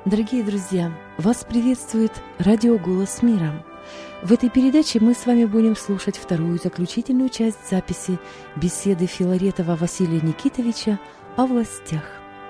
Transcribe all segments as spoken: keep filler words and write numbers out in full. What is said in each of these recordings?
Дорогие друзья, вас приветствует радио «Голос мира». В этой передаче мы с вами будем слушать вторую заключительную часть записи беседы Филаретова Василия Никитовича о властях.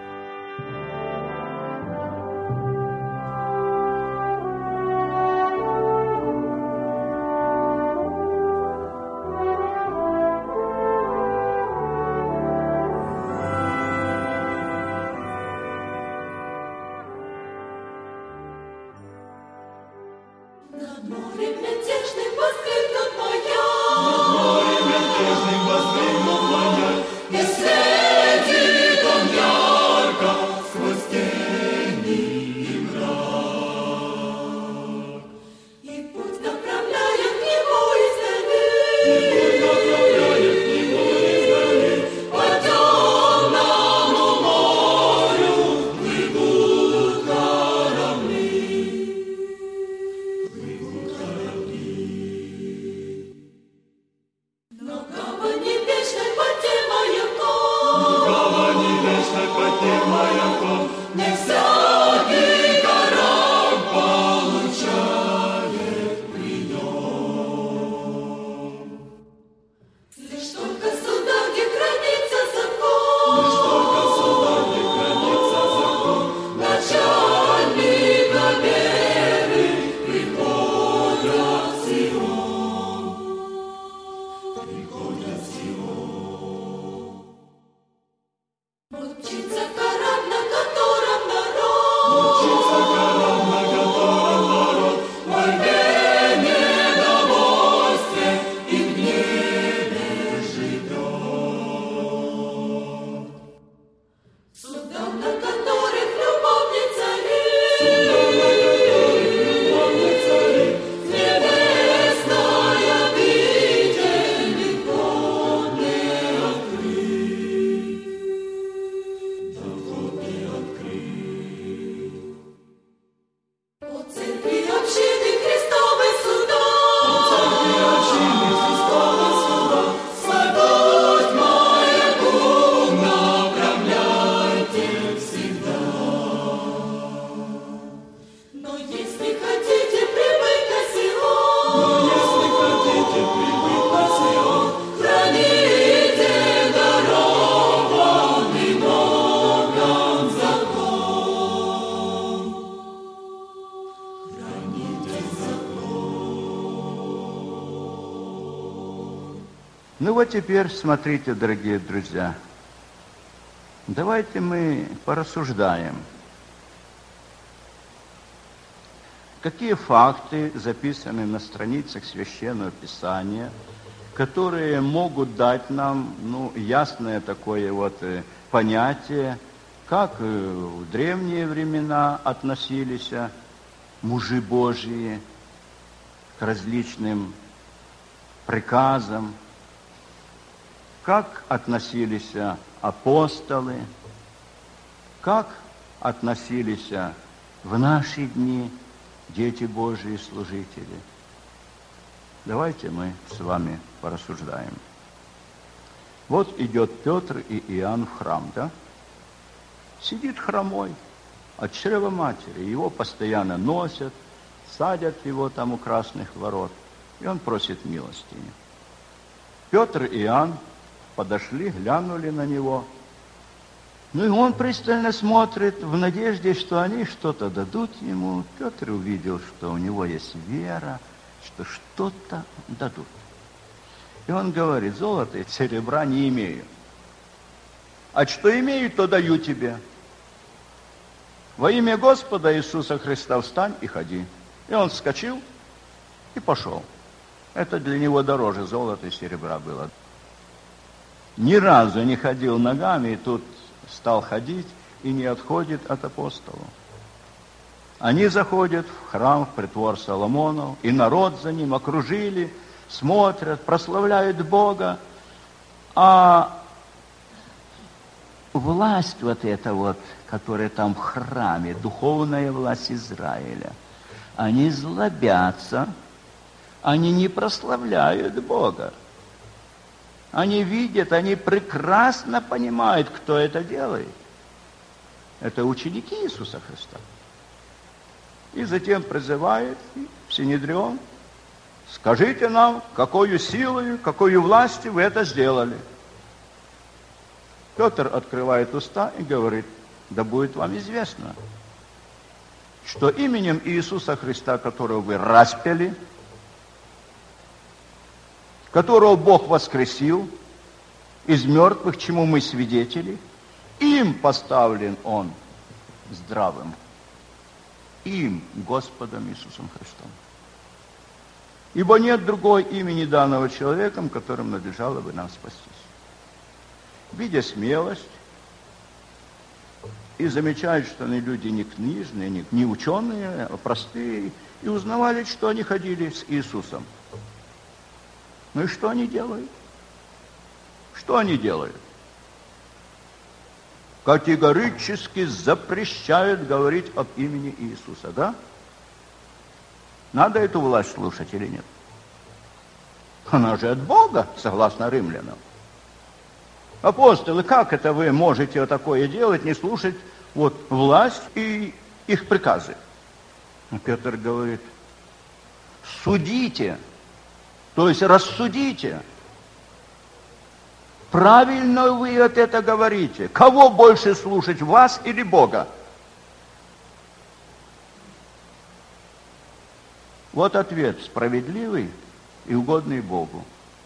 Ну вот теперь смотрите, дорогие друзья, давайте мы порассуждаем, какие факты записаны на страницах Священного Писания, которые могут дать нам, ну, ясное такое вот понятие, как в древние времена относились мужи Божьи к различным приказам, как относились апостолы, как относились в наши дни дети Божьи служители. Давайте мы с вами порассуждаем. Вот идет Петр и Иоанн в храм, да? Сидит хромой от чрева матери. Его постоянно носят, садят его там у красных ворот, и он просит милостини. Петр и Иоанн подошли, глянули на него. Ну и он пристально смотрит в надежде, что они что-то дадут ему. Петр увидел, что у него есть вера, что что-то дадут. И он говорит: золота и серебра не имею. А что имею, то даю тебе. Во имя Господа Иисуса Христа встань и ходи. И он вскочил и пошел. Это для него дороже золота и серебра было. Ни разу не ходил ногами, и тут стал ходить и не отходит от апостолов. Они заходят в храм, в притвор Соломонов, и народ за ним окружили, смотрят, прославляют Бога. А власть вот эта вот, которая там в храме, духовная власть Израиля, они злобятся, они не прославляют Бога. Они видят, они прекрасно понимают, кто это делает. Это ученики Иисуса Христа. И затем призывает в Синедрион: скажите нам, какою силою, какою властью вы это сделали. Петр открывает уста и говорит: да будет вам известно, что именем Иисуса Христа, которого вы распяли, которого Бог воскресил из мертвых, чему мы свидетели, им поставлен Он здравым, им, Господом Иисусом Христом. Ибо нет другой имени данного человеком, которым надлежало бы нам спастись. Видя смелость, и замечают, что они люди не книжные, не, не ученые, а простые, и узнавали, что они ходили с Иисусом. Ну и что они делают? Что они делают? Категорически запрещают говорить об имени Иисуса, да? Надо эту власть слушать или нет? Она же от Бога, согласно римлянам. Апостолы, как это вы можете такое делать, не слушать вот власть и их приказы? Петр говорит: судите, то есть рассудите. Правильно вы вот это говорите. Кого больше слушать, вас или Бога? Вот ответ справедливый и угодный Богу.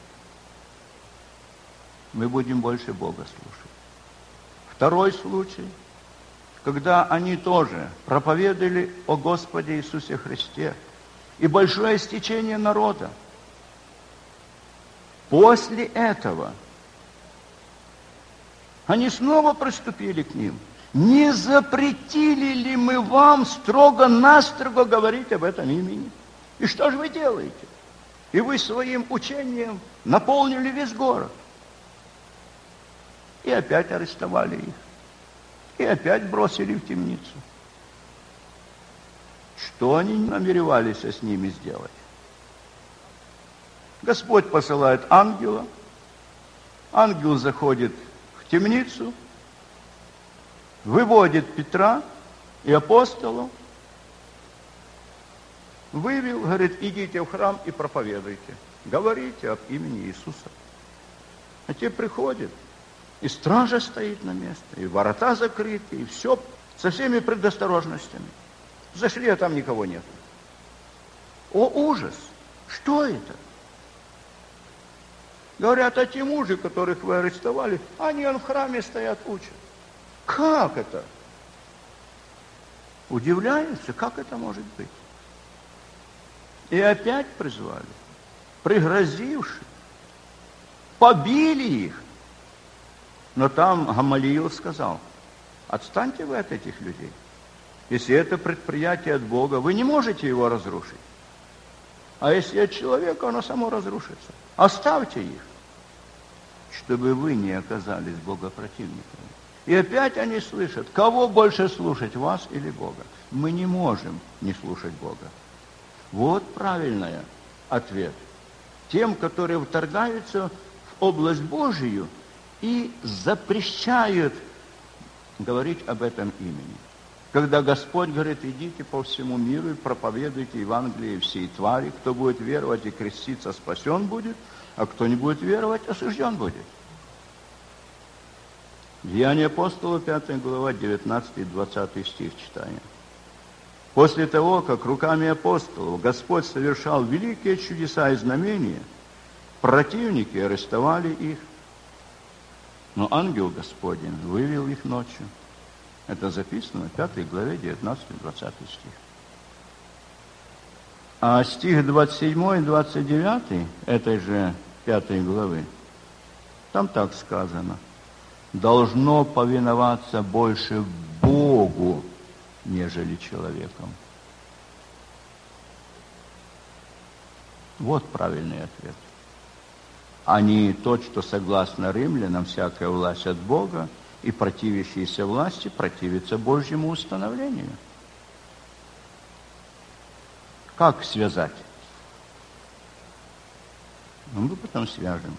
Мы будем больше Бога слушать. Второй случай, когда они тоже проповедовали о Господе Иисусе Христе, и большое стечение народа. После этого они снова приступили к ним. Не запретили ли мы вам строго-настрого говорить об этом имени? И что же вы делаете? И вы своим учением наполнили весь город. И опять арестовали их. И опять бросили в темницу. Что они намеревались с ними сделать? Господь посылает ангела. Ангел заходит в темницу, выводит Петра и апостолов, вывел, говорит: идите в храм и проповедуйте. Говорите об имени Иисуса. А те приходят, и стража стоит на месте, и ворота закрыты, и все со всеми предосторожностями. Зашли, а там никого нет. О, ужас! Что это? Говорят, а те мужи, которых вы арестовали, они в храме стоят, учат. Как это? Удивляются, как это может быть? И опять призвали, пригрозивши, побили их. Но там Гамалиил сказал: отстаньте вы от этих людей. Если это предприятие от Бога, вы не можете его разрушить. А если от человека, оно само разрушится. Оставьте их, чтобы вы не оказались богопротивниками. И опять они слышат: кого больше слушать, вас или Бога? Мы не можем не слушать Бога. Вот правильный ответ. Тем, которые вторгаются в область Божию и запрещают говорить об этом имени. Когда Господь говорит: идите по всему миру и проповедуйте Евангелие всей твари, кто будет веровать и креститься, спасен будет, а кто не будет веровать, осужден будет. Деяния апостолов, пятая глава, девятнадцатый и двадцатый стих читаем. После того, как руками апостолов Господь совершал великие чудеса и знамения, противники арестовали их, но ангел Господень вывел их ночью. Это записано в пятой главе, девятнадцатый и двадцатый стих. А стих двадцать седьмой и двадцать девятый этой же пятой главы, там так сказано: должно повиноваться больше Богу, нежели человеком. Вот правильный ответ. А не тот, что согласно римлянам, всякая власть от Бога, и противящиеся власти противятся Божьему установлению. Как связать? Ну, мы потом свяжем.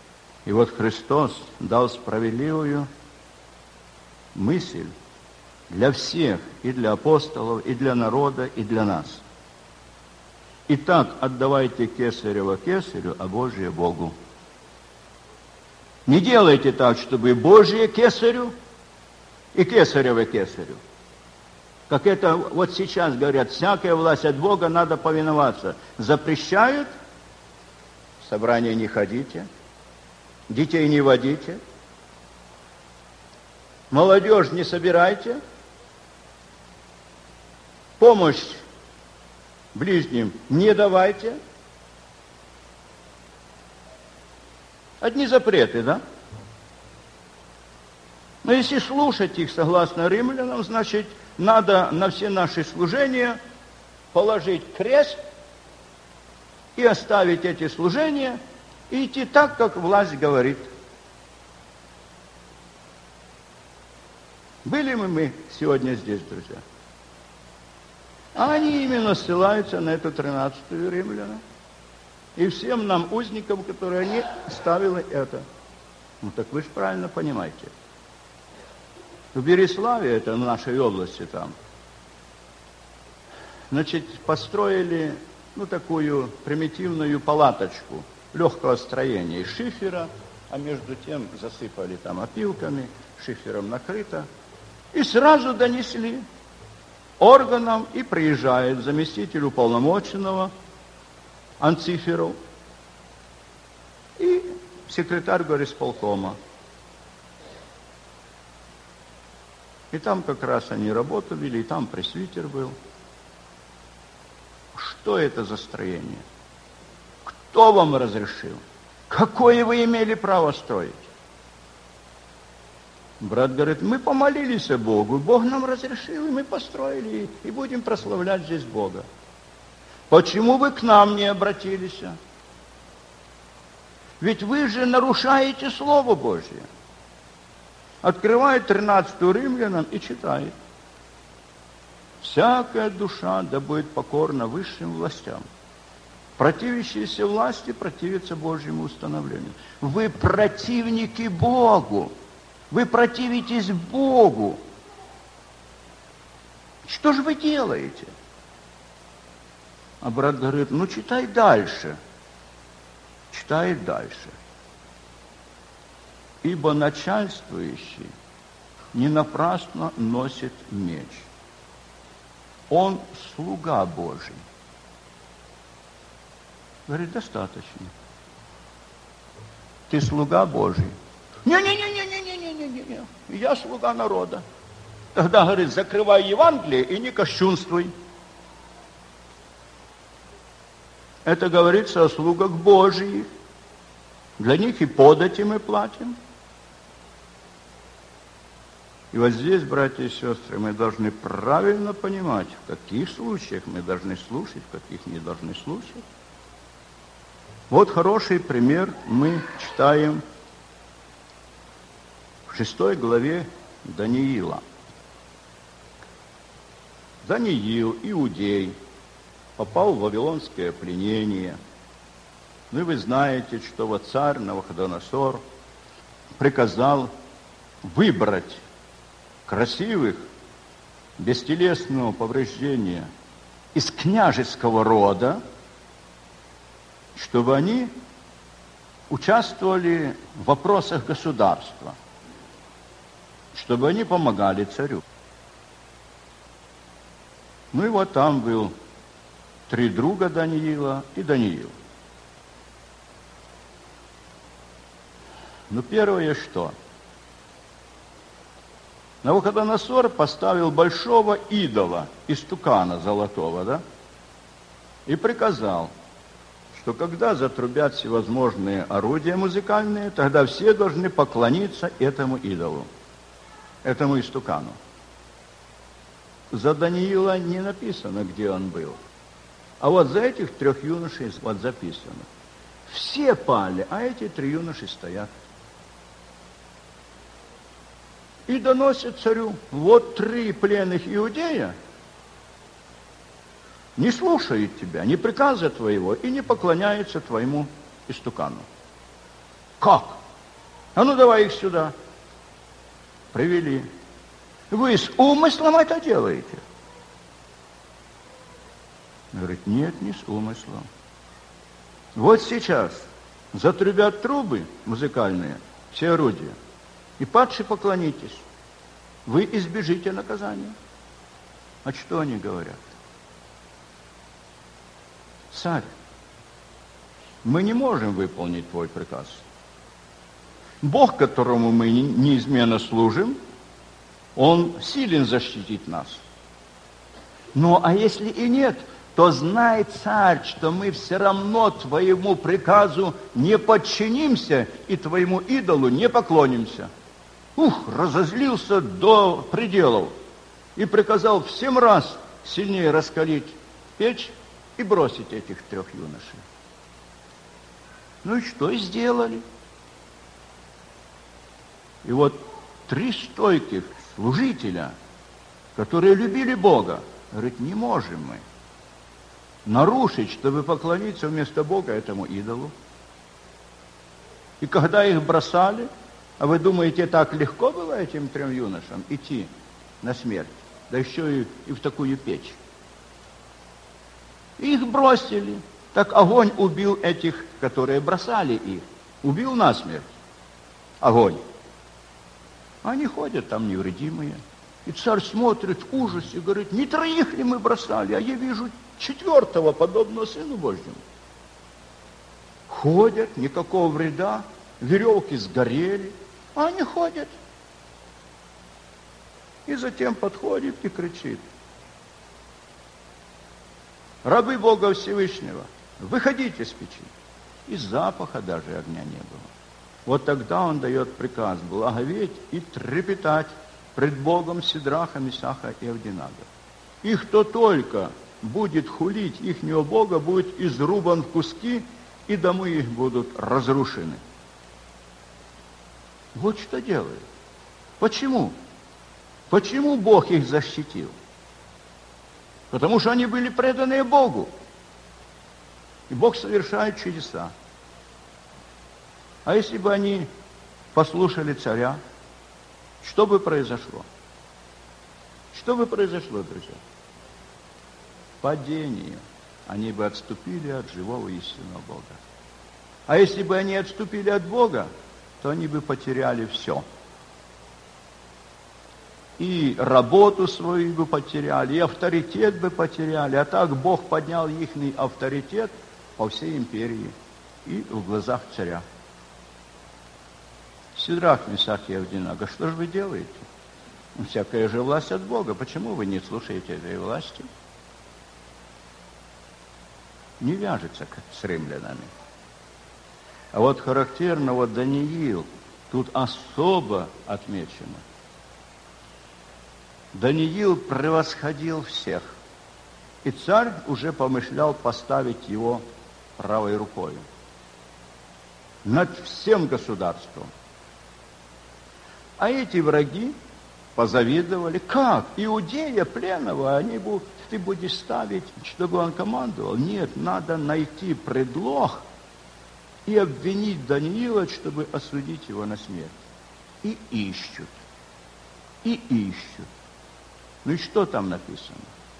И вот Христос дал справедливую мысль для всех, и для апостолов, и для народа, и для нас. Итак, отдавайте кесарево кесарю, а Божие Богу. Не делайте так, чтобы Божие кесарю и кесарево кесарю. Как это вот сейчас говорят, всякая власть от Бога, надо повиноваться. Запрещают, в собрание не ходите, детей не водите, молодежь не собирайте, помощь ближним не давайте. Одни запреты, да? Но если слушать их согласно римлянам, значит, надо на все наши служения положить крест и оставить эти служения и идти так, как власть говорит. Были мы, мы сегодня здесь, друзья? А они именно ссылаются на эту тринадцатую римляна. И всем нам, узникам, которые они ставили это. Ну так вы же правильно понимаете. В Береславе, это в нашей области там, значит, построили, ну, такую примитивную палаточку легкого строения из шифера, а между тем засыпали там опилками, шифером накрыто, и сразу донесли органам, и приезжает заместитель уполномоченного Анциферов и секретарь горисполкома. И там как раз они работали, и там пресвитер был. Что это за строение? Кто вам разрешил? Какое вы имели право строить? Брат говорит, мы помолились Богу, Бог нам разрешил, и мы построили, и будем прославлять здесь Бога. Почему вы к нам не обратились? Ведь вы же нарушаете Слово Божье. Открывает тринадцатую римлянам и читает. Всякая душа да будет покорна высшим властям. Противящиеся власти противятся Божьему установлению. Вы противники Богу. Вы противитесь Богу. Что же вы делаете? А брат говорит, ну читай дальше. Читает дальше. Ибо начальствующий не напрасно носит меч. Он слуга Божий. Говорит, достаточно. Ты слуга Божий. Не-не-не-не-не-не-не-не-не. Я слуга народа. Тогда, говорит, закрывай Евангелие и не кощунствуй. Это говорится о слугах Божьих. Для них и подати мы платим. И вот здесь, братья и сестры, мы должны правильно понимать, в каких случаях мы должны слушать, в каких не должны слушать. Вот хороший пример мы читаем в шестой главе Даниила. Даниил, иудей, попал в вавилонское пленение. Ну и вы знаете, что вот царь Навуходоносор приказал выбрать красивых, без телесного повреждения, из княжеского рода, чтобы они участвовали в вопросах государства, чтобы они помогали царю. Ну и вот там был три друга Даниила и Даниил. Ну первое что? Навуходоносор поставил большого идола, истукана золотого, да? И приказал, что когда затрубят всевозможные орудия музыкальные, тогда все должны поклониться этому идолу, этому истукану. За Даниила не написано, где он был. А вот за этих трех юношей вот записано. Все пали, а эти три юноши стоят. И доносят царю, вот три пленных иудея не слушают тебя, не приказа твоего и не поклоняются твоему истукану. Как? А ну давай их сюда. Привели. Вы с умыслом это делаете? Он говорит, нет, не с умыслом. Вот сейчас затрубят трубы музыкальные, все орудия, и падши поклонитесь. Вы избежите наказания. А что они говорят? Царь, мы не можем выполнить твой приказ. Бог, которому мы неизменно служим, Он силен защитить нас. Ну, а если и нет, то знай, царь, что мы все равно твоему приказу не подчинимся и твоему идолу не поклонимся. Ух, разозлился до пределов и приказал в семь раз сильнее раскалить печь и бросить этих трех юношей. Ну и что сделали? И вот три стойких служителя, которые любили Бога, говорят, не можем мы нарушить, чтобы поклониться вместо Бога этому идолу. И когда их бросали, а вы думаете, так легко было этим трем юношам идти на смерть, да еще и, и в такую печь? Их бросили. Так огонь убил этих, которые бросали их. Убил насмерть. Огонь. Они ходят там невредимые. И царь смотрит в ужасе, говорит, не троих ли мы бросали, а я вижу четвертого, подобного Сыну Божьему. Ходят, никакого вреда, веревки сгорели, а они ходят. И затем подходит и кричит. Рабы Бога Всевышнего, выходите с печи. И запаха даже огня не было. Вот тогда он дает приказ благоветь и трепетать пред Богом Сидраха, Месаха и Авдинага. И кто только будет хулить ихнего Бога, будет изрубан в куски, и домы их будут разрушены. Вот что делает. Почему? Почему Бог их защитил? Потому что они были преданы Богу. И Бог совершает чудеса. А если бы они послушали царя, что бы произошло? Что бы произошло, друзья? Падение. Они бы отступили от живого истинного Бога. А если бы они отступили от Бога, то они бы потеряли все. И работу свою бы потеряли, и авторитет бы потеряли. А так Бог поднял их авторитет по всей империи и в глазах царя. Сидрах, Месах и Авдинага, что же вы делаете? Всякая же власть от Бога. Почему вы не слушаете этой власти? Не вяжется с римлянами. А вот характерно, вот Даниил, тут особо отмечено. Даниил превосходил всех. И царь уже помышлял поставить его правой рукой над всем государством. А эти враги позавидовали. Как? Иудея пленного, они будут, ты будешь ставить, чтобы он командовал? Нет, надо найти предлог и обвинить Даниила, чтобы осудить его на смерть. И ищут. И ищут. Ну и что там написано?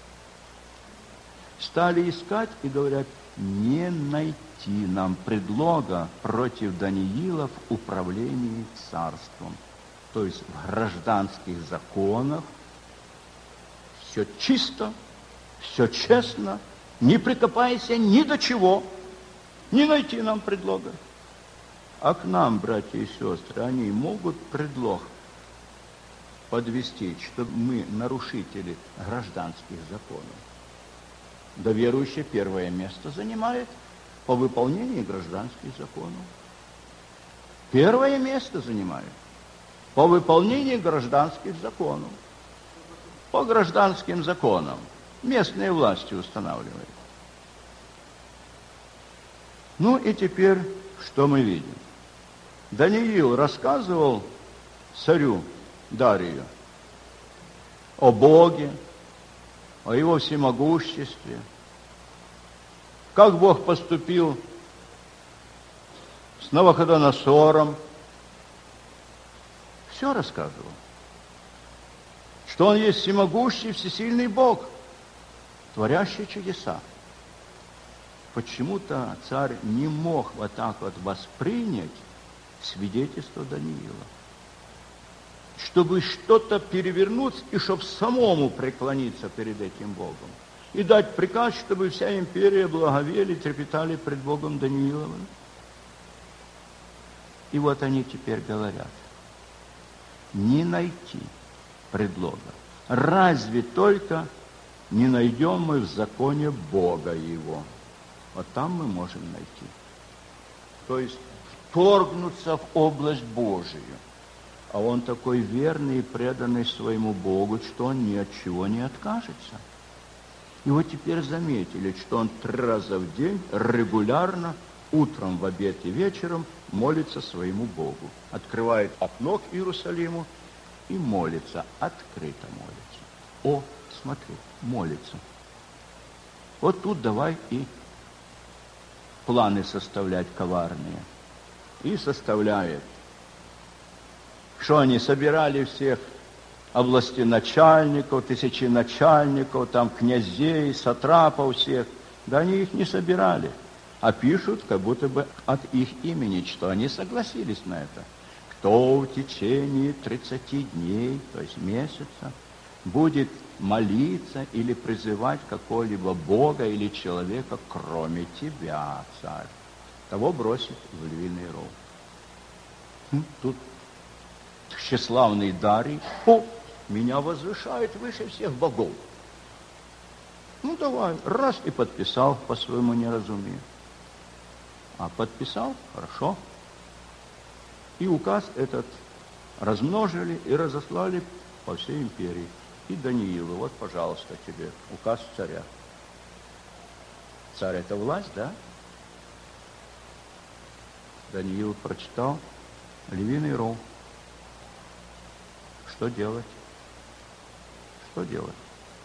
Стали искать и говорят, не найти нам предлога против Даниила в управлении царством. То есть в гражданских законах все чисто, все честно, не прикопайся ни до чего, не найти нам предлога. А к нам, братья и сестры, они могут предлог подвести, что мы нарушители гражданских законов. Да верующий первое место занимает по выполнению гражданских законов. Первое место занимает по выполнению гражданских законов. По гражданским законам местные власти устанавливают. Ну и теперь, что мы видим? Даниил рассказывал царю Дарию о Боге, о его всемогуществе, как Бог поступил с Навуходоносором. Все рассказывал. что Он есть всемогущий, всесильный Бог, творящий чудеса. Почему-то царь не мог вот так вот воспринять свидетельство Даниила. Чтобы что-то перевернуть и чтобы самому преклониться перед этим Богом. И дать приказ, чтобы вся империя благовели, трепетали пред Богом Данииловым. И вот они теперь говорят, не найти предлога. Разве только не найдем мы в законе Бога Его. Вот там мы можем найти. То есть вторгнуться в область Божию. А Он такой верный и преданный своему Богу, что Он ни от чего не откажется. И вот теперь заметили, что Он три раза в день регулярно, утром, в обед и вечером молится своему Богу. Открывает окно к Иерусалиму и молится, открыто молится. О, смотри, молится. Вот тут давай и планы составлять коварные. И составляет. Что они собирали всех областеначальников, тысяченачальников, там князей, сатрапов всех. Да они их не собирали, а пишут как будто бы от их имени, что они согласились на это. Кто в течение тридцати дней, то есть месяца, будет молиться или призывать какого-либо Бога или человека, кроме тебя, царь, того бросит в львиный ров. Тут тщеславный Дарий, о, меня возвышает выше всех богов. Ну, давай, раз и подписал по своему неразумию. А подписал, хорошо. И указ этот размножили и разослали по всей империи. И Даниилу, вот, пожалуйста, тебе указ царя. Царь — это власть, да? Даниил прочитал, львиный ров. Что делать? Что делать?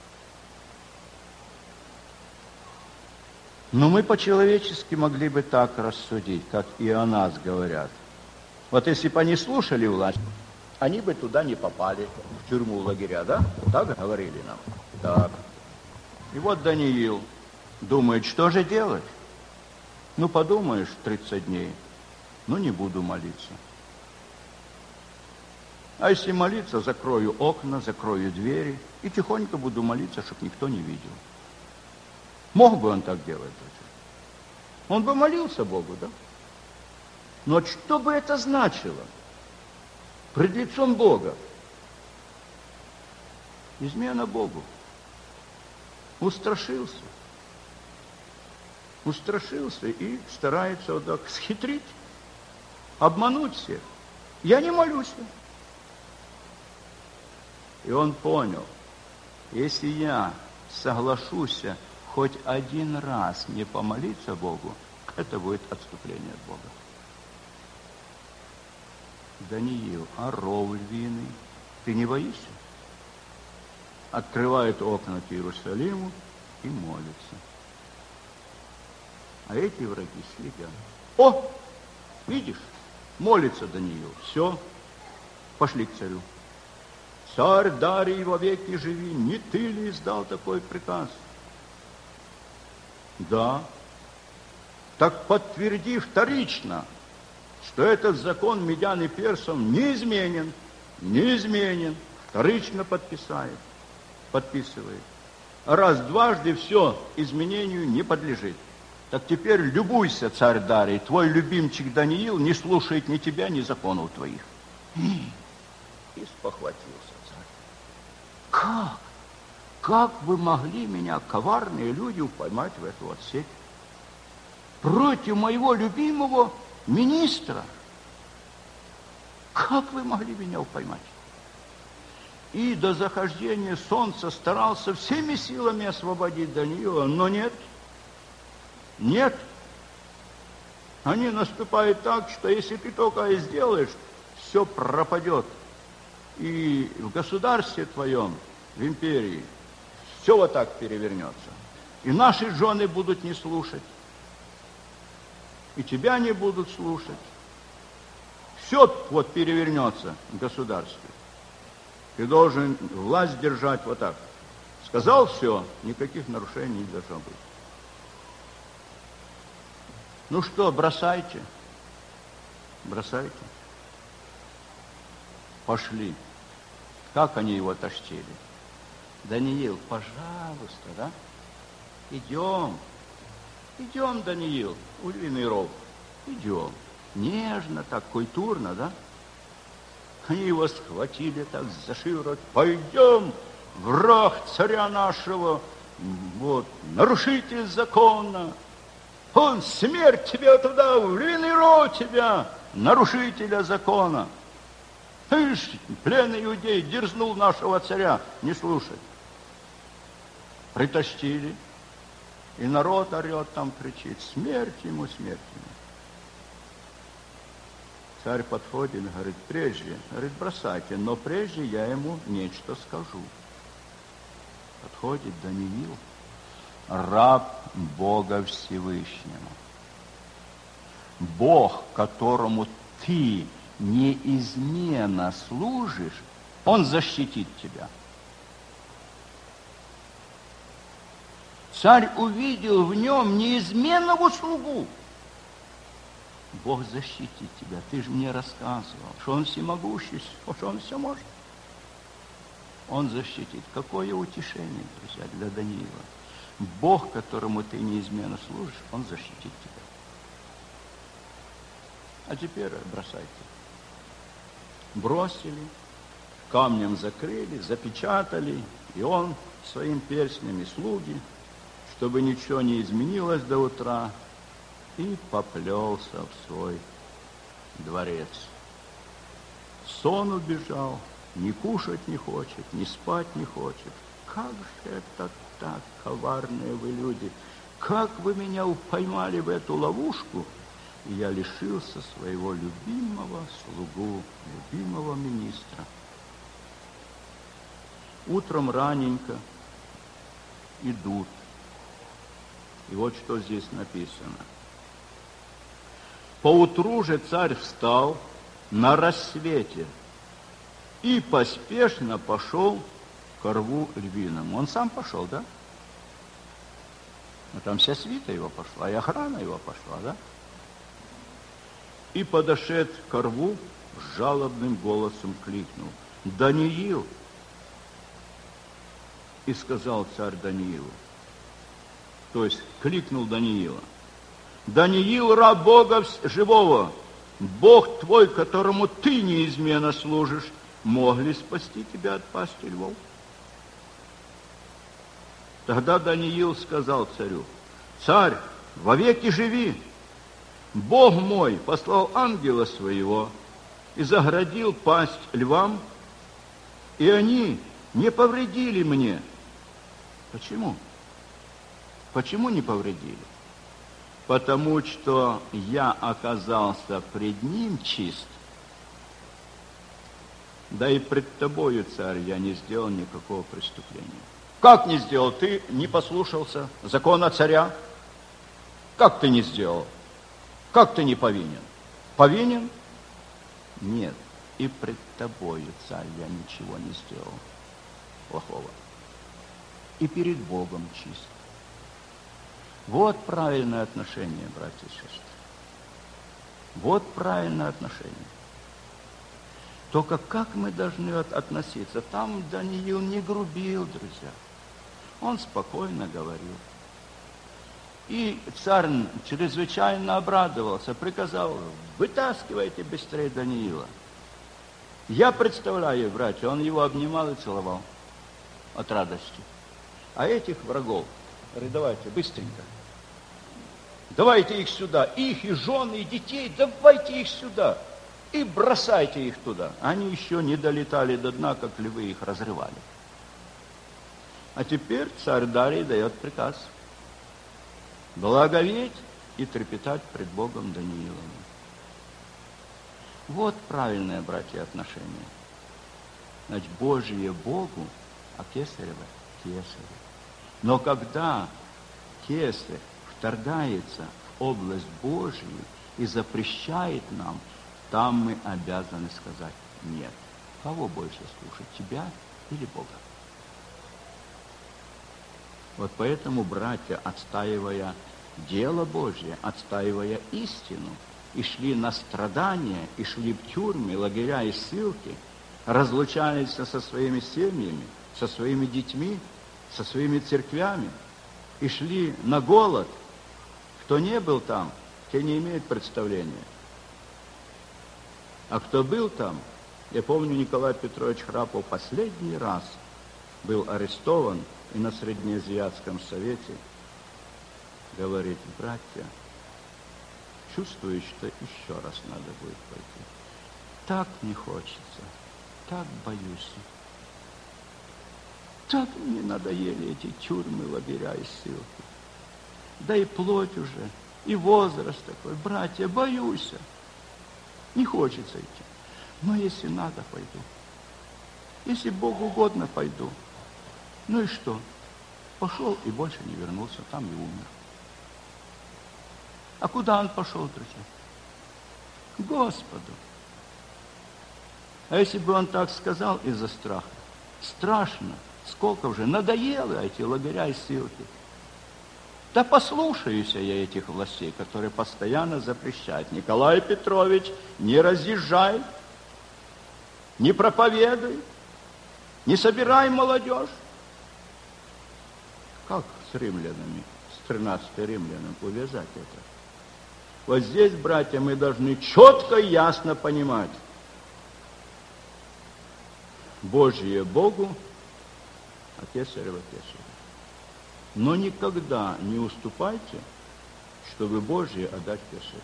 Но мы по-человечески могли бы так рассудить, как и о нас говорят. Вот если бы они слушали власть, они бы туда не попали, в тюрьму, лагеря, да? Так говорили нам. Так. И вот Даниил думает, что же делать? Ну, подумаешь, тридцать дней, ну, не буду молиться. А если молиться, закрою окна, закрою двери и тихонько буду молиться, чтобы никто не видел. Мог бы он так делать? Он бы молился Богу, да? Но что бы это значило пред лицом Бога? Измена Богу. Устрашился. Устрашился и старается вот так схитрить, обмануть всех. Я не молюсь. И он понял, если я соглашусь хоть один раз не помолиться Богу, это будет отступление от Бога. Даниил, а ров львиный, ты не боишься? Открывает окна к Иерусалиму и молится. А эти враги следят. О, видишь, молится Даниил. Все, пошли к царю. Царь Дарий, вовеки живи, не ты ли издал такой приказ? Да. Так подтверди вторично, что этот закон медян и персам не изменен, не изменен. Вторично подписает, подписывает. А раз дважды все изменению не подлежит. Так теперь любуйся, царь Дарий, твой любимчик Даниил не слушает ни тебя, ни законов твоих. И спохватился царь. Как? Как вы могли меня, коварные люди, поймать в эту вот сеть? Против моего любимого министра. Как вы могли меня поймать? И до захождения солнца старался всеми силами освободить Даниила, но нет. Нет. Они наступают так, что если ты только сделаешь, все пропадет. И в государстве твоем, в империи, все вот так перевернется. И наши жены будут не слушать. И тебя не будут слушать. Все вот перевернется в государстве. Ты должен власть держать вот так. Сказал все, никаких нарушений не должно быть. Ну что, бросайте. Бросайте. Пошли. Как они его тащили? Даниил, пожалуйста, да? Идем. Идем, Даниил, у львиный ров. Идем. Нежно так, культурно, да? Они его схватили так за шиворот. Пойдем, враг царя нашего, вот, нарушитель закона. Он, смерть тебе туда, в львиный ров тебя, нарушителя закона. Ишь, пленный иудей дерзнул нашего царя, не слушай. Притащили, и народ орет там, кричит, смерть ему, смерть ему. Царь подходит, говорит, прежде, говорит, бросайте, но прежде я ему нечто скажу. Подходит Даниил, раб Бога Всевышнего. Бог, которому ты неизменно служишь, Он защитит тебя. Царь увидел в нем неизменного слугу. Бог защитит тебя. Ты же мне рассказывал, что Он всемогущий, что Он все может. Он защитит. Какое утешение, друзья, для Даниила. Бог, которому ты неизменно служишь, Он защитит тебя. А теперь бросайте. Бросили, камнем закрыли, запечатали, и он своим перстнем и слуги, чтобы ничего не изменилось до утра, и поплелся в свой дворец. Сон убежал, ни кушать не хочет, ни спать не хочет. Как же это так, коварные вы люди? Как вы меня поймали в эту ловушку? И я лишился своего любимого слугу, любимого министра. Утром раненько идут. И вот что здесь написано. Поутру же царь встал на рассвете и поспешно пошел к рву львиному. Он сам пошел, да? Но там вся свита его пошла, и охрана его пошла, да? И подошед к рву, с жалобным голосом кликнул: «Даниил!» И сказал царь Даниилу, то есть кликнул Даниила: «Даниил, раб Бога живого, Бог твой, которому ты неизменно служишь, мог ли спасти тебя от пасти львов?» Тогда Даниил сказал царю: «Царь, вовеки живи! Бог мой послал ангела своего и заградил пасть львам, и они не повредили мне». Почему? Почему не повредили? Потому что я оказался пред ним чист, да и пред тобою, царь, я не сделал никакого преступления. Как не сделал? Ты не послушался закона царя? Как ты не сделал? Как ты не повинен? Повинен? Нет. И пред тобою, царь, я ничего не сделал плохого. И перед Богом чист. Вот правильное отношение, братья и сестры. Вот правильное отношение. Только как мы должны относиться? Там Даниил не грубил, друзья. Он спокойно говорил. И царь чрезвычайно обрадовался, приказал: «Вытаскивайте быстрее Даниила». Я представляю, братья, он его обнимал и целовал от радости. А этих врагов, говорит, давайте, быстренько. Давайте их сюда, их и жены, и детей, давайте их сюда. И бросайте их туда. Они еще не долетали до дна, как львы их разрывали. А теперь царь Дарий дает приказ: благоветь и трепетать пред Богом Даниилом. Вот правильное, братья, отношение. Значит, Божие Богу, а кесарево кесарю. Но когда кесарь вторгается в область Божию и запрещает нам, там мы обязаны сказать нет. Кого больше слушать, тебя или Бога? Вот поэтому братья, отстаивая дело Божье, отстаивая истину, и шли на страдания, и шли в тюрьмы, лагеря и ссылки, разлучались со своими семьями, со своими детьми, со своими церквями, и шли на голод. Кто не был там, те не имеют представления. А кто был там, я помню, Николай Петрович Храпов последний раз был арестован, и на Среднеазиатском совете говорит: братья, чувствую, что еще раз надо будет пойти. Так не хочется, так боюсь. Так мне надоели эти тюрьмы, лагеря и ссылки. Да и плоть уже, и возраст такой. Братья, боюсь. Не хочется идти. Но если надо, пойду. Если Богу угодно, пойду. Ну и что? Пошел и больше не вернулся, там и умер. А куда он пошел, друзья? К Господу. А если бы он так сказал из-за страха? Страшно. Сколько уже? Надоело эти лагеря и ссылки. Да послушаюсь я этих властей, которые постоянно запрещают. Николай Петрович, не разъезжай, не проповедуй, не собирай молодежь. Как с римлянами, с тринадцатой римлянам увязать это? Вот здесь, братья, мы должны четко и ясно понимать. Божье Богу, а кесарево кесарю. Но никогда не уступайте, чтобы Божье отдать кесарю.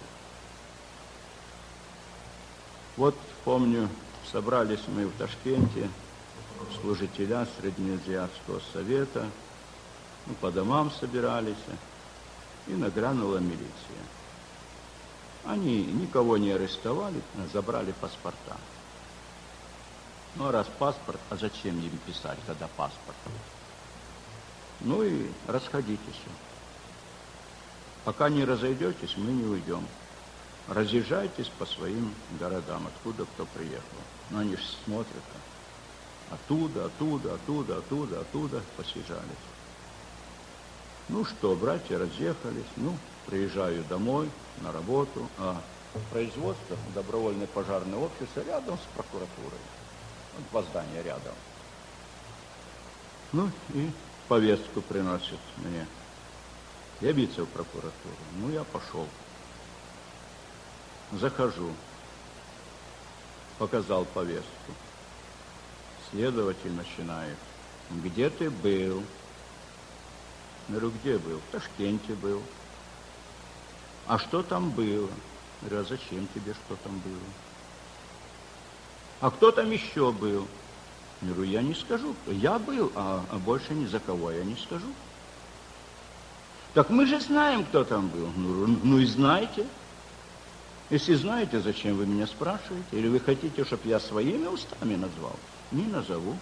Вот помню, собрались мы в Ташкенте, служителя Среднеазиатского совета, ну, по домам собирались, и нагрянула милиция. Они никого не арестовали, забрали паспорта. Ну, а раз паспорт, а зачем им писать, когда паспорт? Ну и расходитесь. Пока не разойдетесь, мы не уйдем. Разъезжайтесь по своим городам, откуда кто приехал. Но они же смотрят. Оттуда, оттуда, оттуда, оттуда, оттуда посъезжались. Ну что, братья разъехались, ну, приезжаю домой, на работу, а производство, добровольное пожарное общество рядом с прокуратурой. Вот два здания рядом. Ну и повестку приносят мне. Явиться в прокуратуру. Ну, я пошел. Захожу. Показал повестку. Следователь начинает. Где ты был? Я говорю, где был? В Ташкенте был. А что там было? Я говорю, а зачем тебе, что там было? А кто там еще был? Я говорю, я не скажу. Я был, а, а больше ни за кого я не скажу. Так мы же знаем, кто там был. Ну, ну и знаете. Если знаете, зачем вы меня спрашиваете? Или вы хотите, чтобы я своими устами назвал? Не назову.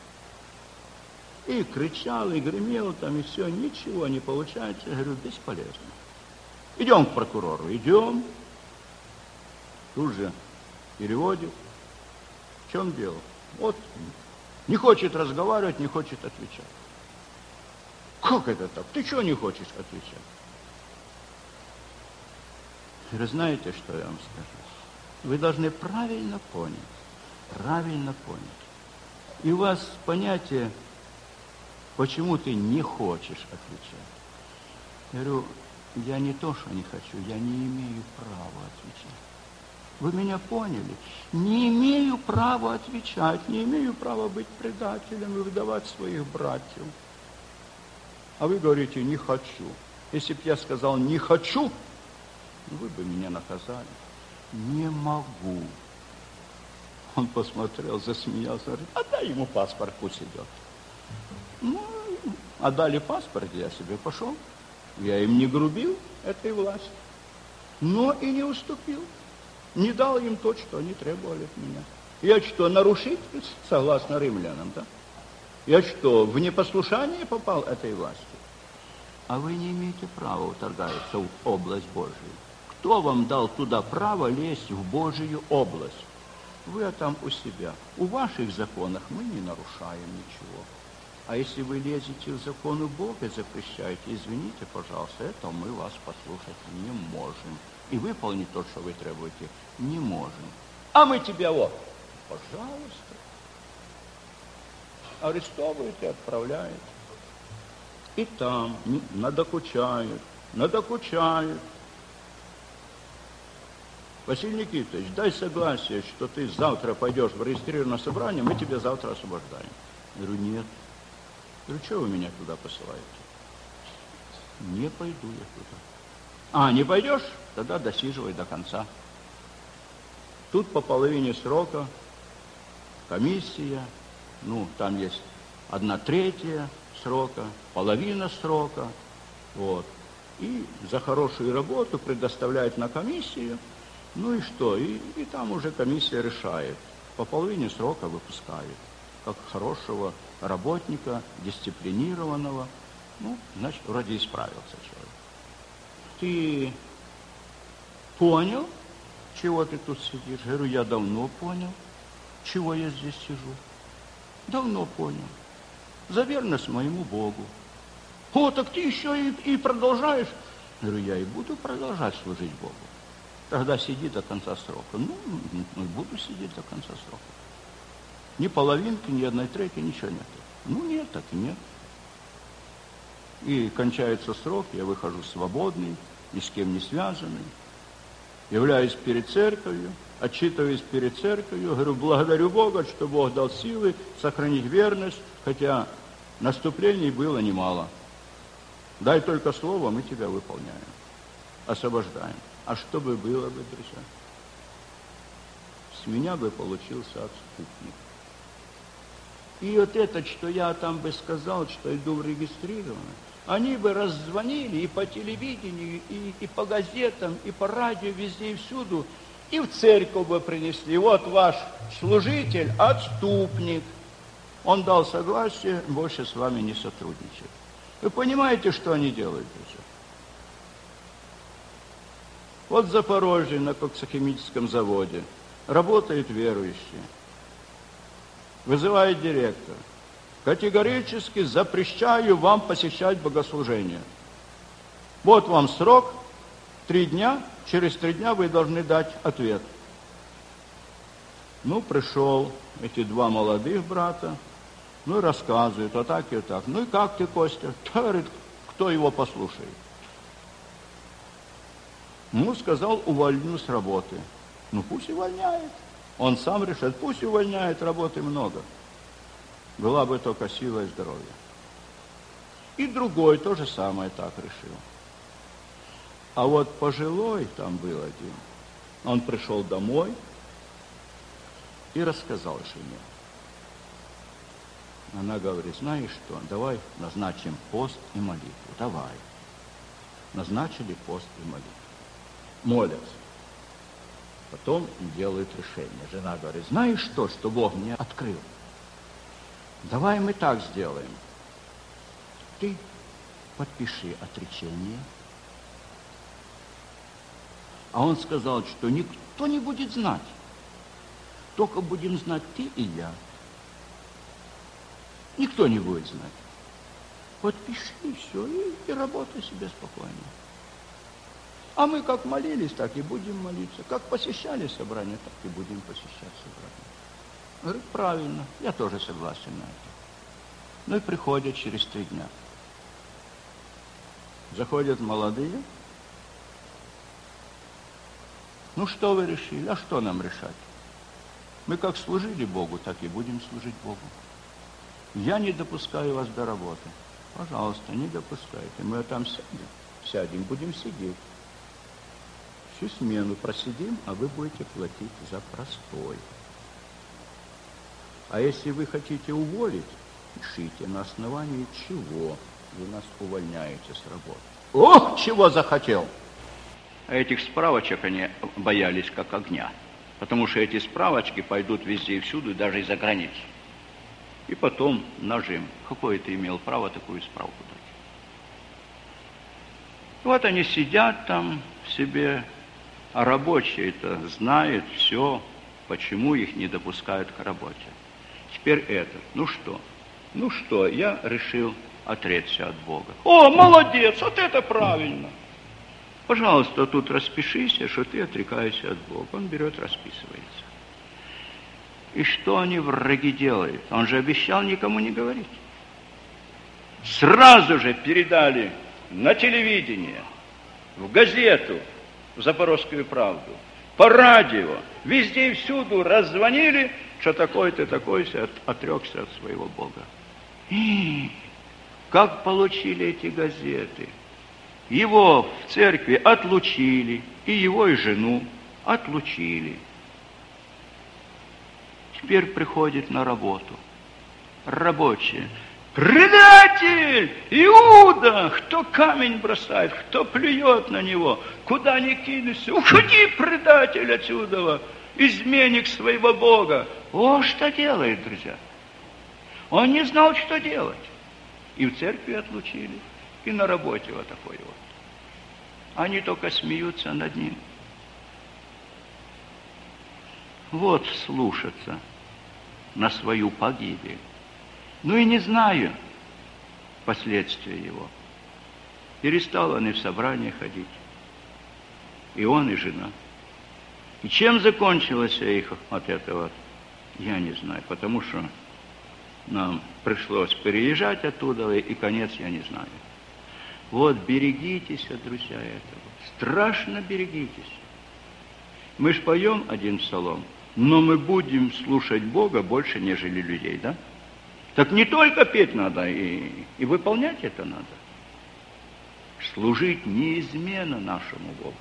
И кричал, и гремел там, и все, ничего не получается. Я говорю, бесполезно. Идем к прокурору. Идем. Тут же переводит. В чем дело? Вот, не хочет разговаривать, не хочет отвечать. Как это так? Ты чего не хочешь отвечать? Вы знаете, что я вам скажу? Вы должны правильно понять, правильно понять. И у вас понятие, почему ты не хочешь отвечать. Я говорю, я не то, что не хочу, я не имею права отвечать. Вы меня поняли? Не имею права отвечать, не имею права быть предателем и выдавать своих братьев. А вы говорите, не хочу. Если бы я сказал, не хочу, вы бы меня наказали. Не могу. Он посмотрел, засмеялся, говорит, отдай ему паспорт, пусть идет. Ну, отдали паспорт, я себе пошел. Я им не грубил, этой власти, но и не уступил. Не дал им то, что они требовали от меня. Я что, нарушитель, согласно римлянам, да? Я что, в непослушание попал этой власти? А вы не имеете права вторгаться в область Божию. Кто вам дал туда право лезть в Божию область? Вы там у себя. У ваших законов мы не нарушаем ничего. А если вы лезете в законы Бога и запрещаете, извините, пожалуйста, это мы вас послушать не можем. И выполнить то, что вы требуете, не можем. А мы тебя вот, пожалуйста, арестовывают и отправляют. И там надокучают, надокучают. Василий Никитович, дай согласие, что ты завтра пойдешь в регистрированное собрание, мы тебя завтра освобождаем. Я говорю, нет. Я говорю, что вы меня туда посылаете? Не пойду я туда. А, не пойдешь? Тогда досиживай до конца. Тут по половине срока комиссия, ну, там есть одна третья срока, половина срока, вот. И за хорошую работу предоставляют на комиссию, ну и что? И, и там уже комиссия решает. По половине срока выпускают. Как хорошего работника, дисциплинированного. Ну, значит, вроде исправился человек. Ты понял, чего ты тут сидишь? Я говорю, я давно понял, чего я здесь сижу. Давно понял. За верность моему Богу. О, так ты еще и, и продолжаешь? Я говорю, я и буду продолжать служить Богу. Тогда сиди до конца срока. Ну, ну, буду сидеть до конца срока. Ни половинки, ни одной трети, ничего нет. Ну, нет, так и нет. И кончается срок, я выхожу свободный, ни с кем не связанный. Являюсь перед церковью, отчитываюсь перед церковью, говорю, благодарю Бога, что Бог дал силы сохранить верность, хотя наступлений было немало. Дай только слово, мы тебя выполняем, освобождаем. А что бы было бы, друзья? С меня бы получился отступник. И вот это, что я там бы сказал, что иду в регистрированное, они бы раззвонили и по телевидению, и, и по газетам, и по радио, везде и всюду, и в церковь бы принесли. Вот ваш служитель, отступник. Он дал согласие, больше с вами не сотрудничает. Вы понимаете, что они делают, друзья? Вот в Запорожье на коксохимическом заводе работают верующие. Вызывает директор. Категорически запрещаю вам посещать богослужение. Вот вам срок, три дня, через три дня вы должны дать ответ. Ну, пришел эти два молодых брата, ну и рассказывают, а так и так. Ну и как ты, Костя? Та, говорит, кто его послушает? Ну, сказал, увольню с работы. Ну, пусть увольняет. Он сам решит, пусть увольняет, работы много. Была бы только сила и здоровье. И другой то же самое так решил. А вот пожилой там был один. Он пришел домой и рассказал жене. Она говорит, знаешь что, давай назначим пост и молитву. Давай. Назначили пост и молитву. Молятся. Потом делают решение. Жена говорит, знаешь что, что Бог мне открыл? Давай мы так сделаем. Ты подпиши отречение. А он сказал, что никто не будет знать. Только будем знать ты и я. Никто не будет знать. Подпиши, и все, и, и работай себе спокойно. А мы как молились, так и будем молиться. Как посещали собрание, так и будем посещать собрание. Говорит, правильно, я тоже согласен на это. Ну и приходят через три дня. Заходят молодые. Ну что вы решили? А что нам решать? Мы как служили Богу, так и будем служить Богу. Я не допускаю вас до работы. Пожалуйста, не допускайте. Мы там сядем, сядем, будем сидеть. Всю смену просидим, а вы будете платить за простой. А если вы хотите уволить, пишите, на основании чего вы нас увольняете с работы. Ох, чего захотел! А этих справочек они боялись как огня. Потому что эти справочки пойдут везде и всюду, даже и за границу. И потом нажим. Какое ты имел право такую справку дать? Вот они сидят там себе, а рабочие-то знают все, почему их не допускают к работе. Теперь этот. Ну что? Ну что, я решил отречься от Бога. О, молодец, вот это правильно. Пожалуйста, тут распишись, что ты отрекаешься от Бога. Он берет, расписывается. И что они, враги, делают? Он же обещал никому не говорить. Сразу же передали на телевидение, в газету, в «Запорожскую правду», по радио, везде и всюду раззвонили, что такой-то, такой-то отрекся от своего Бога. И как получили эти газеты? Его в церкви отлучили, и его, и жену отлучили. Теперь приходит на работу. Рабочие. Предатель! Иуда! Кто камень бросает, кто плюет на него, куда ни кинешься. Уходи, предатель, отсюда, изменник своего Бога. О, что делает, друзья? Он не знал, что делать. И в церкви отлучили, и на работе вот такой вот. Они только смеются над ним. Вот слушаться на свою погибель. Ну и не знаю последствия его. Перестал он и в собрание ходить. И он, и жена. И чем закончилось их от этого, я не знаю. Потому что нам пришлось переезжать оттуда, и конец я не знаю. Вот берегитесь, друзья, этого. Страшно берегитесь. Мы ж поем один псалом, но мы будем слушать Бога больше, нежели людей, да? Так не только петь надо, и, и выполнять это надо. Служить неизменно нашему Богу.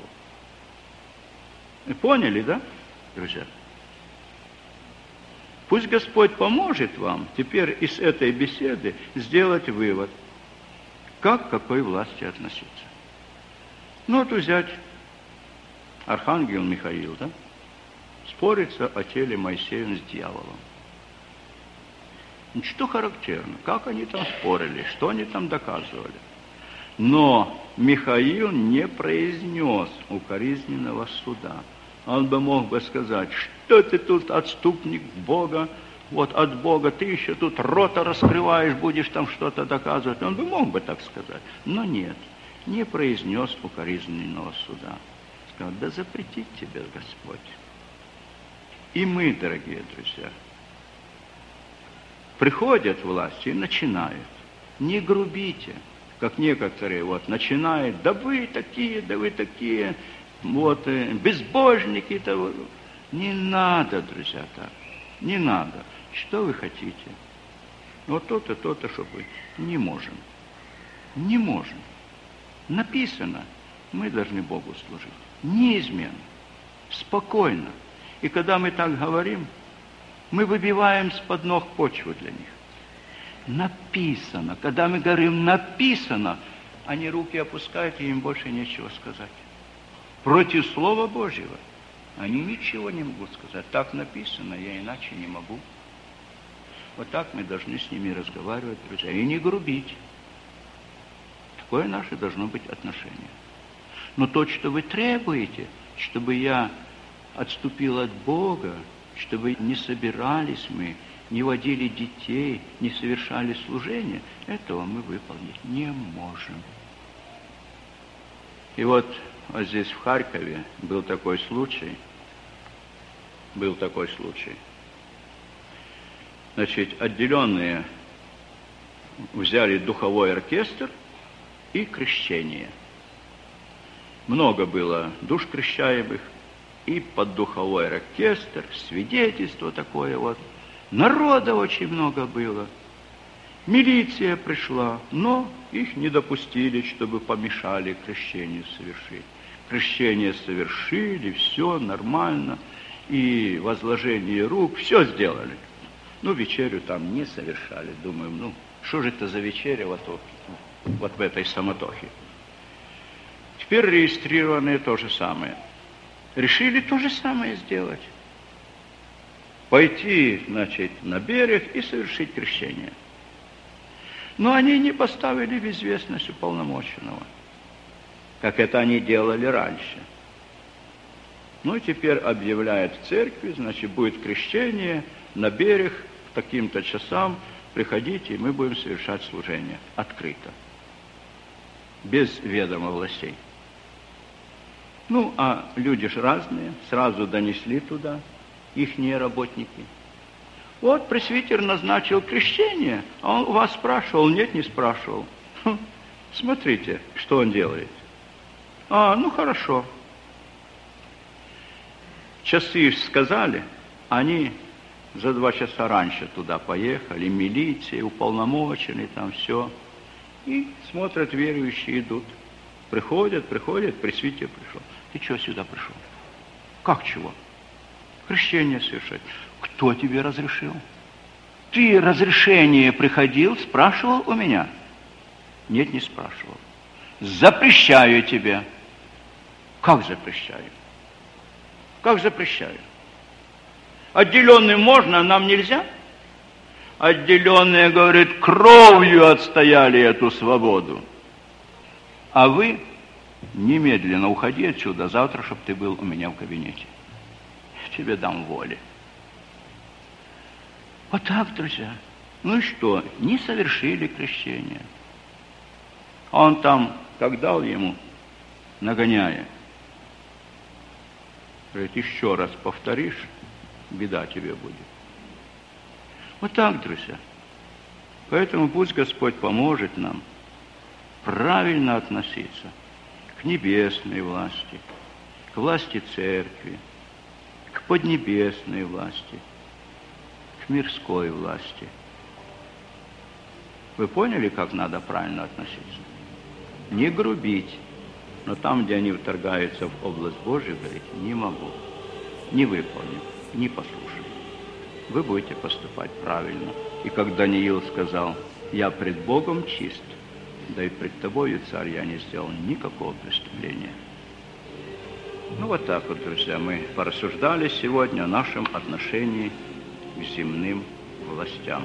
Поняли, да, друзья? Пусть Господь поможет вам теперь из этой беседы сделать вывод, как к какой власти относиться. Ну, вот взять архангел Михаил, да? Спорится о теле Моисея с дьяволом. Что характерно, как они там спорили, что они там доказывали. Но Михаил не произнес укоризненного суда. Он бы мог бы сказать, что ты тут отступник Бога, вот от Бога ты еще тут рота раскрываешь, будешь там что-то доказывать. Он бы мог бы так сказать, но нет, не произнес укоризненного суда. Сказал, да запретит тебе Господь. И мы, дорогие друзья, приходят власти и начинают. Не грубите, как некоторые вот начинают, да вы такие, да вы такие, вот, безбожники того. Не надо, друзья, так. Не надо. Что вы хотите? Вот то-то, то-то, чтобы... Не можем. Не можем. Написано, мы должны Богу служить. Неизменно. Спокойно. И когда мы так говорим, мы выбиваем с-под ног почву для них. Написано. Когда мы говорим «написано», они руки опускают, и им больше нечего сказать. Против Слова Божьего они ничего не могут сказать. Так написано, я иначе не могу. Вот так мы должны с ними разговаривать, друзья, и не грубить. Такое наше должно быть отношение. Но то, что вы требуете, чтобы я отступил от Бога, чтобы не собирались мы, не водили детей, не совершали служение, этого мы выполнить не можем. И вот, вот здесь в Харькове был такой случай, был такой случай. Значит, отделенные взяли духовой оркестр и крещение. Много было душ крещаемых, и под духовой оркестр, свидетельство такое вот. Народа очень много было. Милиция пришла, но их не допустили, чтобы помешали крещению совершить. Крещение совершили, все нормально, и возложение рук, все сделали. Ну, вечерю там не совершали. Думаем, ну, что же это за вечеря вот, вот, вот в этой самотохе. Теперь регистрированные то же самое. Решили то же самое сделать. Пойти, значит, на берег и совершить крещение. Но они не поставили в известность уполномоченного, как это они делали раньше. Ну и теперь объявляет в церкви, значит, будет крещение на берег к таким-то часам, приходите, и мы будем совершать служение открыто, без ведома властей. Ну, а люди же разные, сразу донесли туда, ихние работники. Вот пресвитер назначил крещение, а он у вас спрашивал, нет, не спрашивал. Хм, смотрите, что он делает. А, ну хорошо. Часы сказали, они за два часа раньше туда поехали, милиция, уполномоченные, там все. И смотрят, верующие идут. Приходят, приходят, пресвитер пришел. Ты что сюда пришел? Как чего? Крещение совершать. Кто тебе разрешил? Ты разрешение приходил, спрашивал у меня? Нет, не спрашивал. Запрещаю тебе. Как запрещаю? Как запрещаю? Отделенным можно, а нам нельзя? Отделенные, говорит, кровью отстояли эту свободу. А вы немедленно уходи отсюда, завтра, чтобы ты был у меня в кабинете. Я тебе дам воли. Вот так, друзья. Ну и что? Не совершили крещение. Он там, как дал ему, нагоняя, говорит, еще раз повторишь, беда тебе будет. Вот так, друзья. Поэтому пусть Господь поможет нам правильно относиться к небесной власти, к власти церкви, к поднебесной власти, к мирской власти. Вы поняли, как надо правильно относиться? Не грубить, но там, где они вторгаются в область Божию, говорить, не могу, не выполню, не послушаю. Вы будете поступать правильно. И как Даниил сказал, я пред Богом чист, да и пред тобою, царь, я не сделал никакого преступления. Ну вот так вот, друзья, мы порассуждали сегодня о нашем отношении к земным властям.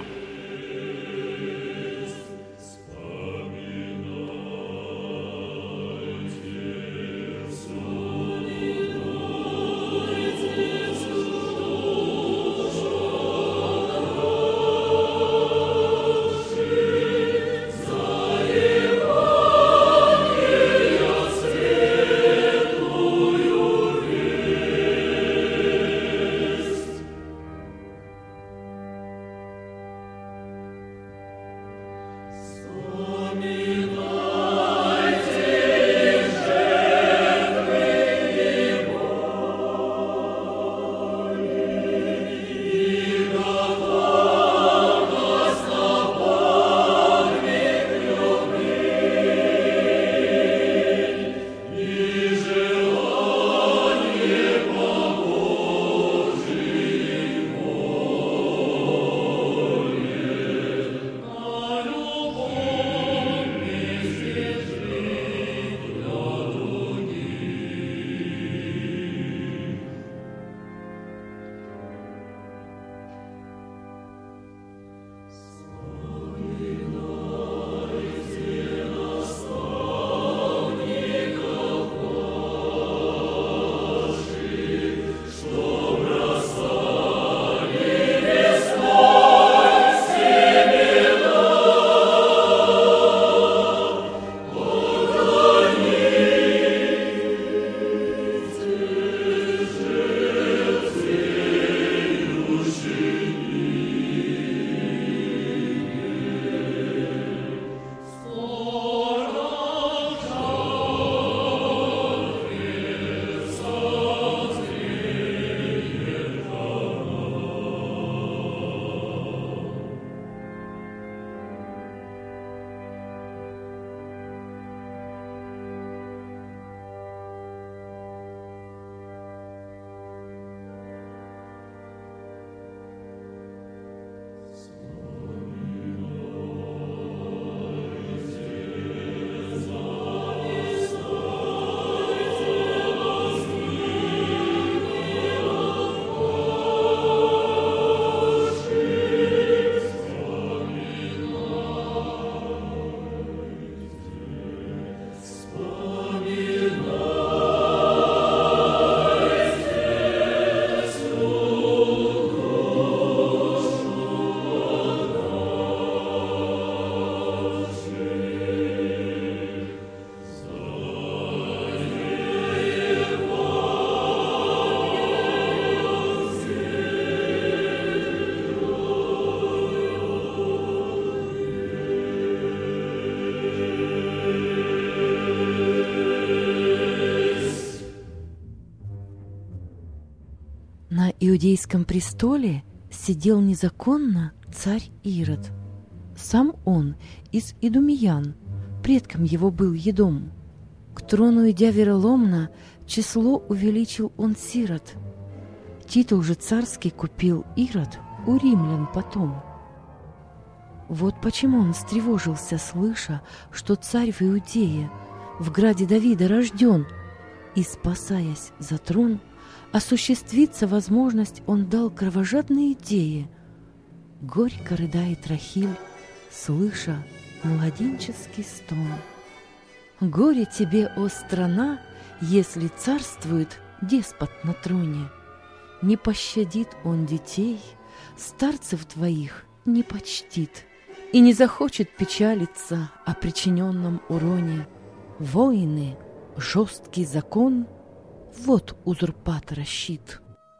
На иудейском престоле сидел незаконно царь Ирод. Сам он из идумеян, предком его был Едом. К трону идя вероломно, число увеличил он сирот. Титул же царский купил Ирод у римлян потом. Вот почему он встревожился, слыша, что царь в Иудее, в граде Давида рожден, и, спасаясь за трон, осуществиться возможность он дал кровожадной идее. Горько рыдает Рахиль, слыша младенческий стон. Горе тебе, о страна, если царствует деспот на троне. Не пощадит он детей, старцев твоих не почтит и не захочет печалиться о причиненном уроне. Войны, жесткий закон — вот узурпатора щит.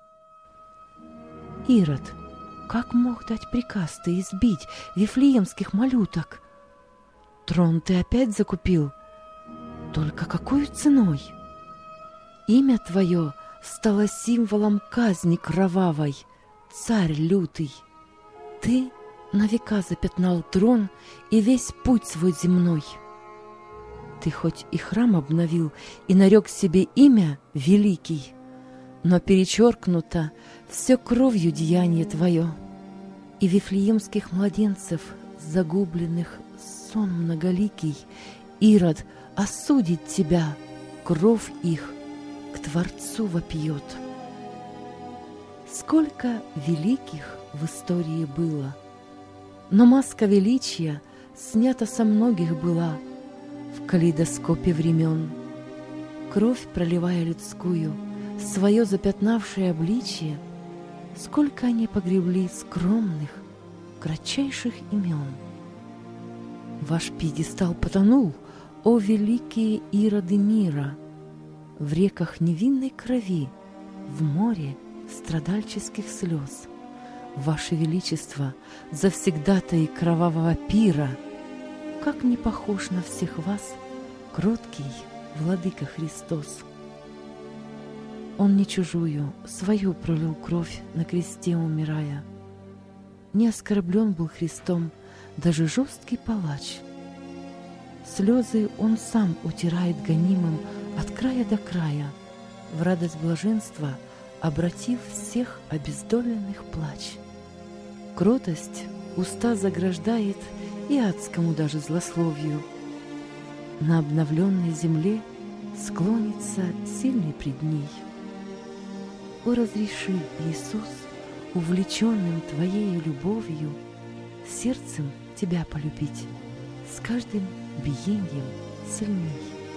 Ирод, как мог дать приказ ты избить вифлеемских малюток? Трон ты опять закупил, только какой ценой? Имя твое стало символом казни кровавой, царь лютый. Ты на века запятнал трон и весь путь свой земной. Ты хоть и храм обновил и нарек себе имя великий, но перечеркнуто все кровью деяние твое, и вифлеемских младенцев, загубленных, сон многоликий, Ирод осудит тебя, кровь их к Творцу вопьет. Сколько великих в истории было, но маска величия снята со многих была в калейдоскопе времен. Кровь, проливая людскую, свое запятнавшее обличие, сколько они погребли скромных, кратчайших имен. Ваш пьедестал потонул, о великие ироды мира, в реках невинной крови, в море страдальческих слез. Ваше Величество, завсегдатаи кровавого пира, как не похож на всех вас кроткий Владыка Христос. Он не чужую, свою пролил кровь на кресте умирая. Не оскорблен был Христом даже жесткий палач. Слезы он сам утирает гонимым от края до края, в радость блаженства обратив всех обездоленных плач. Кротость уста заграждает и адскому даже злословию. На обновленной земле склонится сильный пред ней. О, разреши, Иисус, увлеченным Твоею любовью, сердцем Тебя полюбить, с каждым биением сильней.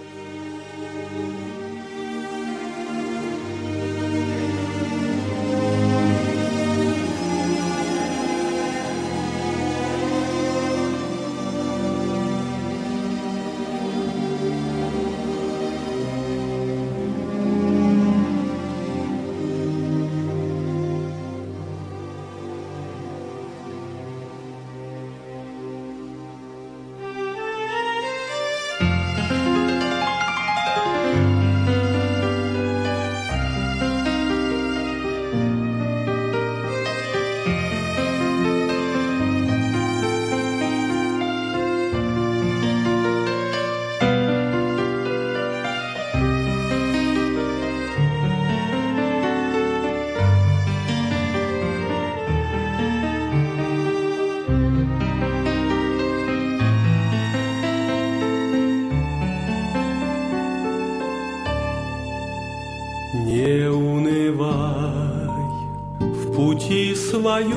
Не унывай в пути своем,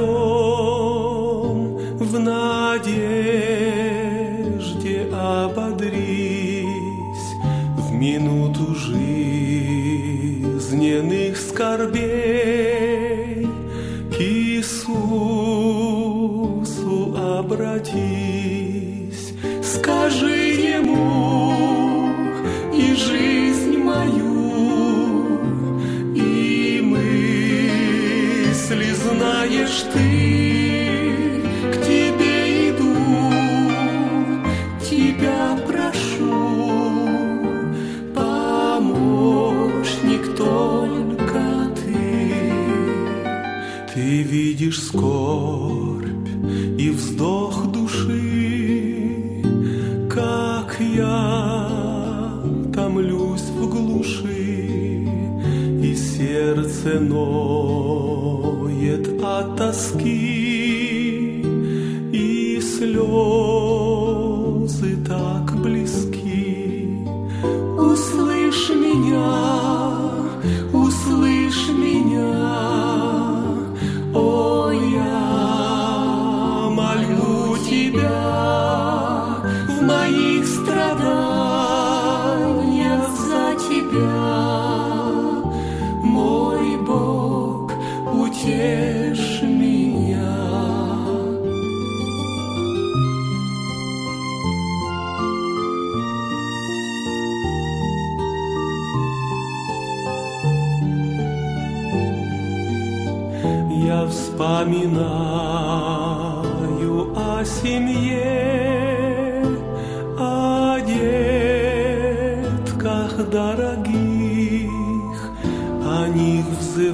в надежде ободрись, в минуту жизненных скорбей к Иисусу обратись, скажи Ему и жизнь мою, знаешь ты, к тебе иду, тебя прошу, помощник только ты. Ты видишь скорбь и вздох души, как я томлюсь в глуши, и сердце ноет от тоски, и слезы так близки. Услышь меня, услышь меня, о, я молю тебя в моих страданиях за тебя, мой Бог, утешь меня. Я вспоминаю о семье, о детках дорогих, о них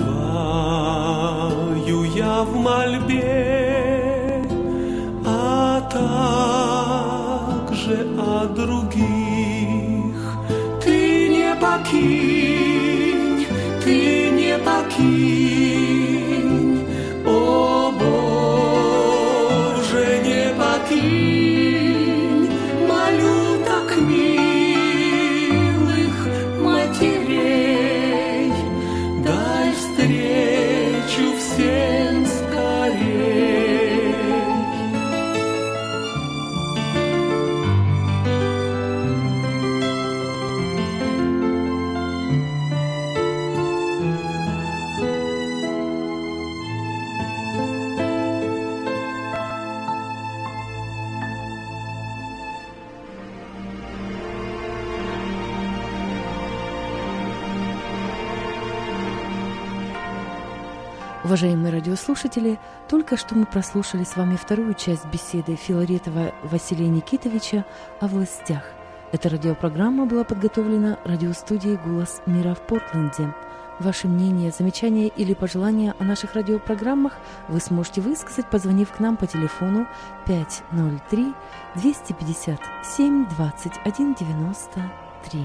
взываю я в мольбе, а также о других. Ты не покинь, ты не покинь, о Боже, не покинь, молю так милых матерей, дай встречу всем скорей. Уважаемые радиослушатели, только что мы прослушали с вами вторую часть беседы Филаретова Василия Никитовича о властях. Эта радиопрограмма была подготовлена радиостудией «Голос мира» в Портленде. Ваши мнения, замечания или пожелания о наших радиопрограммах вы сможете высказать, позвонив к нам по телефону пять ноль три двести пятьдесят семь двадцать один девяносто три.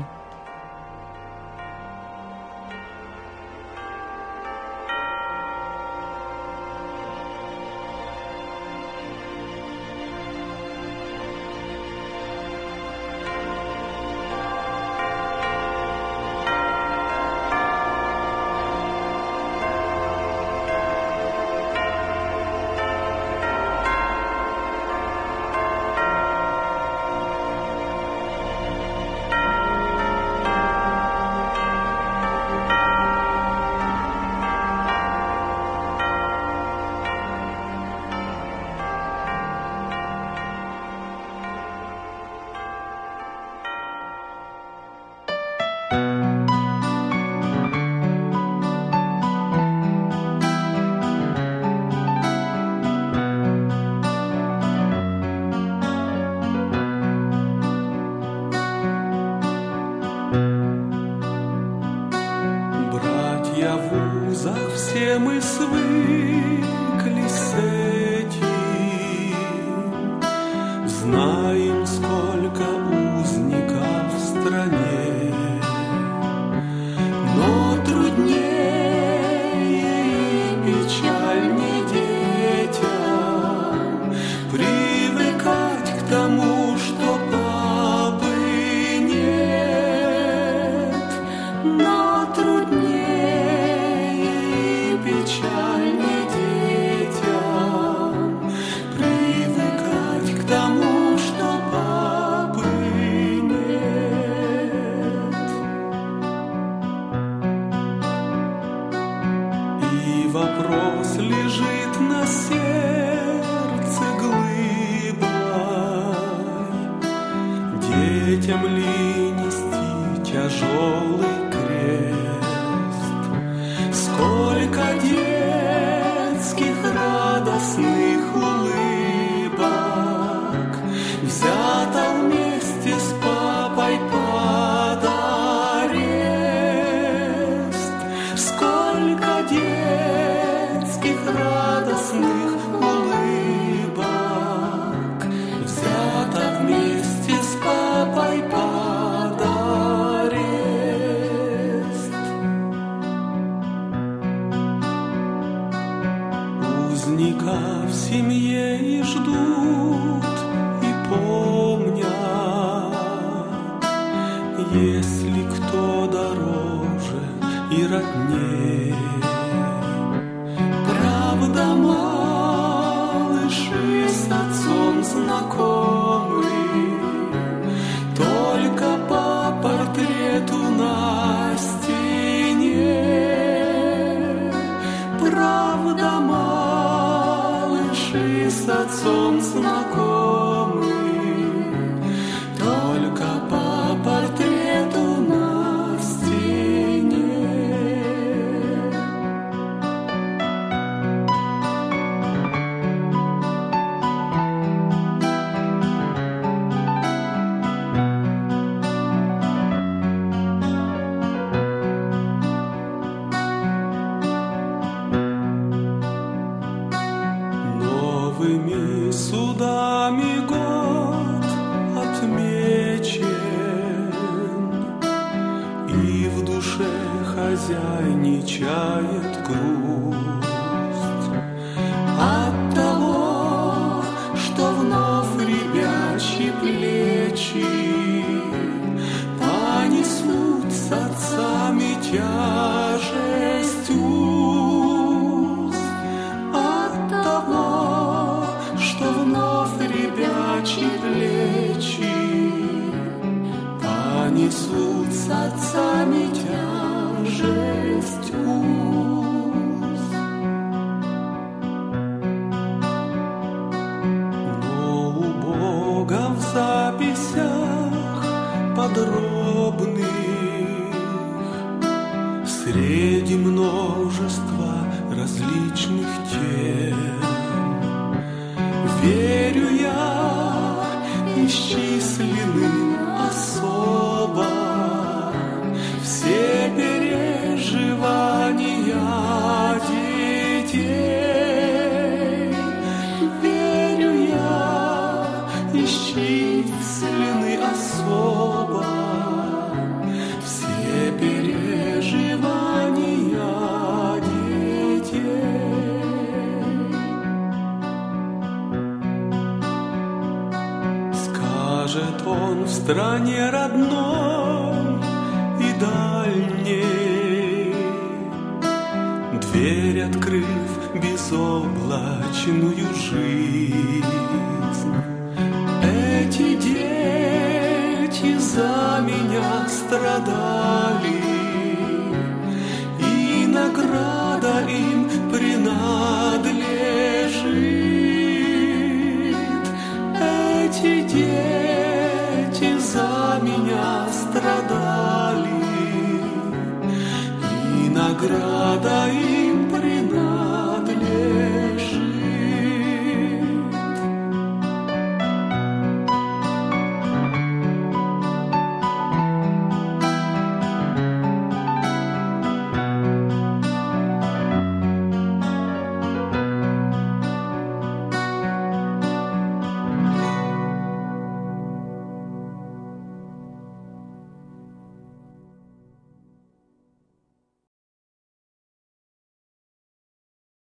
Все мы свыклись с этим, знаем, сколько узников в стране, но труднее и печальнее детям привыкать к тому, что папы нет, но труднее печальнее детям привыкать к тому, что папы нет. И вопрос лежит на сердце глыбой, детям ли нести тяжелый крест? Сколько детских радостных улыбок взято вместе с папой под арест. Сколько детских радостных праздника в семье и ждут, и помнят, если кто дороже и роднее. Правда, малыши с отцом знакомы, только по портрету на стене. Правда, малыши с отцом знакомы, только по портрету на стене. Новыми судами год отмечен, и в душе хозяйничает грусть от того, что вновь ребячьи плечи понесут с отцами тяжесть уз. От того, что вновь ребячьи плечи понесут с отцами тяжесть уз. Но у Бога в записях подробных среди множества различных тем, верю я, исчислены особо все переживания детей. Верю я, исчислены особо все переживания детей. Скажет он в стране родной и дальней, дверь открыв безоблачную жизнь. Эти дети за меня страдали, и награда им принадлежит. Эти дети за меня страдали, и награда им